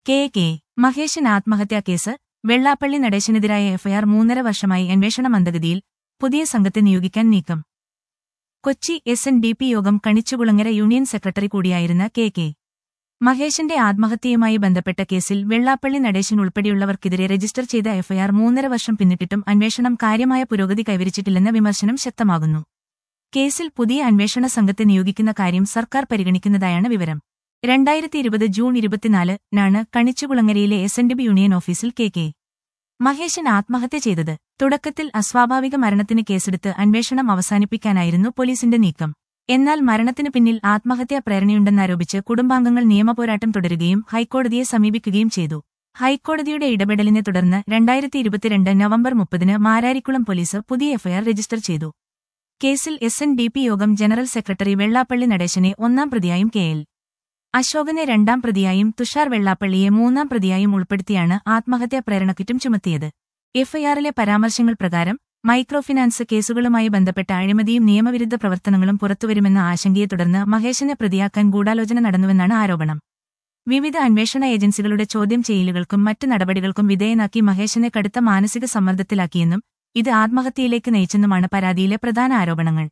K. Mahesan ആത്മഹത്യാക്കേസ് വെള്ളാപ്പള്ളി നടേശനെതിരായ FIR 3.5 വർഷമായി അന്വേഷണ മന്ദഗതിയിൽ പുതിയ സംഘത്തെ നിയോഗിക്കാൻ നീക്കം. കൊച്ചി SNDP യോഗം കണിച്ചുകുളങ്ങര യൂണിയൻ സെക്രട്ടറി കൂടിയായിരുന്ന കെ. മഹേശന്റെ ആത്മഹത്യയുമായി ബന്ധപ്പെട്ട കേസിൽ വെള്ളാപ്പള്ളി നടേശൻ ഉൾപ്പെടെയുള്ളവർക്കെതിരെ രജിസ്റ്റർ ചെയ്ത എഫ്ഐആർ 3.5 വർഷം പിന്നിട്ടിട്ടും അന്വേഷണം കാര്യമായ പുരോഗതി കൈവരിച്ചിട്ടില്ലെന്ന വിമർശനം ശക്തമാകുന്നു. കേസിൽ പുതിയ അന്വേഷണ സംഘത്തെ നിയോഗിക്കുന്ന കാര്യം സർക്കാർ പരിഗണിക്കുന്നതായാണ് വിവരം. 2020 ജൂൺ 24-നാണ് കണിച്ചുകുളങ്ങരയിലെ SNDP യൂണിയൻ ഓഫീസിൽ കെ. മഹേശൻ ആത്മഹത്യ ചെയ്തത്. തുടക്കത്തിൽ അസ്വാഭാവിക മരണത്തിന് കേസെടുത്ത് അന്വേഷണം അവസാനിപ്പിക്കാനായിരുന്നു പോലീസിന്റെ നീക്കം. എന്നാൽ മരണത്തിനു പിന്നിൽ ആത്മഹത്യാ പ്രേരണയുണ്ടെന്നാരോപിച്ച് കുടുംബാംഗങ്ങൾ നിയമപോരാട്ടം തുടരുകയും ഹൈക്കോടതിയെ സമീപിക്കുകയും ചെയ്തു. ഹൈക്കോടതിയുടെ ഇടപെടലിനെ തുടർന്ന് 2022 നവംബർ 30-ന് മാരാരിക്കുളം പോലീസ് പുതിയ എഫ്ഐആർ രജിസ്റ്റർ ചെയ്തു. കേസിൽ SNDP യോഗം ജനറൽ സെക്രട്ടറി വെള്ളാപ്പള്ളി നടേശനെ 1-ാം പ്രതിയായും കെ.എൽ. അശോകനെ 2-ാം പ്രതിയായും തുഷാർ വെള്ളാപ്പള്ളിയെ 3-ാം പ്രതിയായും ഉൾപ്പെടുത്തിയാണ് ആത്മഹത്യാ പ്രേരണക്കുറ്റം ചുമത്തിയത്. എഫ്ഐആറിലെ പരാമർശങ്ങൾ പ്രകാരം മൈക്രോഫിനാൻസ് കേസുകളുമായി ബന്ധപ്പെട്ട അഴിമതിയും നിയമവിരുദ്ധ പ്രവർത്തനങ്ങളും പുറത്തുവരുമെന്ന ആശങ്കയെ തുടർന്ന് മഹേശനെ പ്രതിയാക്കാൻ ഗൂഢാലോചന നടന്നുവെന്നാണ് ആരോപണം. വിവിധ അന്വേഷണ ഏജൻസികളുടെ ചോദ്യം ചെയ്യലുകൾക്കും മറ്റ് നടപടികൾക്കും വിധേയനാക്കി മഹേശനെ കടുത്ത മാനസിക സമ്മർദ്ദത്തിലാക്കിയെന്നും ഇത് ആത്മഹത്യയിലേക്ക് നയിച്ചെന്നുമാണ് പരാതിയിലെ പ്രധാന ആരോപണങ്ങൾ.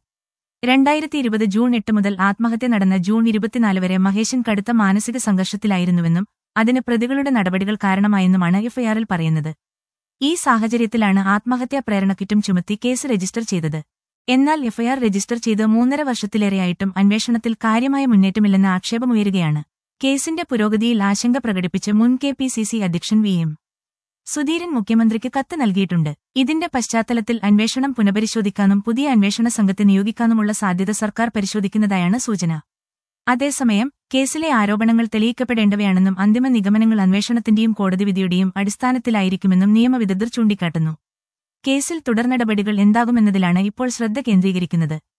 2020 ജൂൺ 8 മുതൽ ആത്മഹത്യ നടന്ന ജൂൺ 24 വരെ മഹേശൻ കടുത്ത മാനസിക സംഘർഷത്തിലായിരുന്നുവെന്നും അതിന് പ്രതികളുടെ നടപടികൾ കാരണമായെന്നുമാണ് എഫ്ഐആറിൽ പറയുന്നത്. ഈ സാഹചര്യത്തിലാണ് ആത്മഹത്യാ പ്രേരണക്കുറ്റം ചുമത്തി കേസ് രജിസ്റ്റർ ചെയ്തത്. എന്നാൽ എഫ്ഐആർ രജിസ്റ്റർ ചെയ്ത് 3.5 വർഷത്തിലേറെയായിട്ടും അന്വേഷണത്തിൽ കാര്യമായ മുന്നേറ്റമില്ലെന്ന ആക്ഷേപമുയരുകയാണ്. കേസിന്റെ പുരോഗതിയിൽ ആശങ്ക പ്രകടിപ്പിച്ച് മുൻ KPCC അധ്യക്ഷൻ VM. സുധീരൻ മുഖ്യമന്ത്രിക്ക് കത്ത് നൽകിയിട്ടുണ്ട്. ഇതിന്റെ പശ്ചാത്തലത്തിൽ അന്വേഷണം പുനഃപരിശോധിക്കാനും പുതിയ അന്വേഷണ സംഘത്തെ നിയോഗിക്കാനുമുള്ള സാധ്യത സർക്കാർ പരിശോധിക്കുന്നതായാണ് സൂചന. അതേസമയം കേസിലെ ആരോപണങ്ങൾ തെളിയിക്കപ്പെടേണ്ടവയാണെന്നും അന്തിമ നിഗമനങ്ങൾ അന്വേഷണത്തിന്റെയും കോടതിവിധിയുടെയും അടിസ്ഥാനത്തിലായിരിക്കുമെന്നും നിയമവിദഗ്ധർ ചൂണ്ടിക്കാട്ടുന്നു. കേസിൽ തുടർനടപടികൾ എന്താകുമെന്നതിലാണ് ഇപ്പോൾ ശ്രദ്ധ കേന്ദ്രീകരിക്കുന്നത്.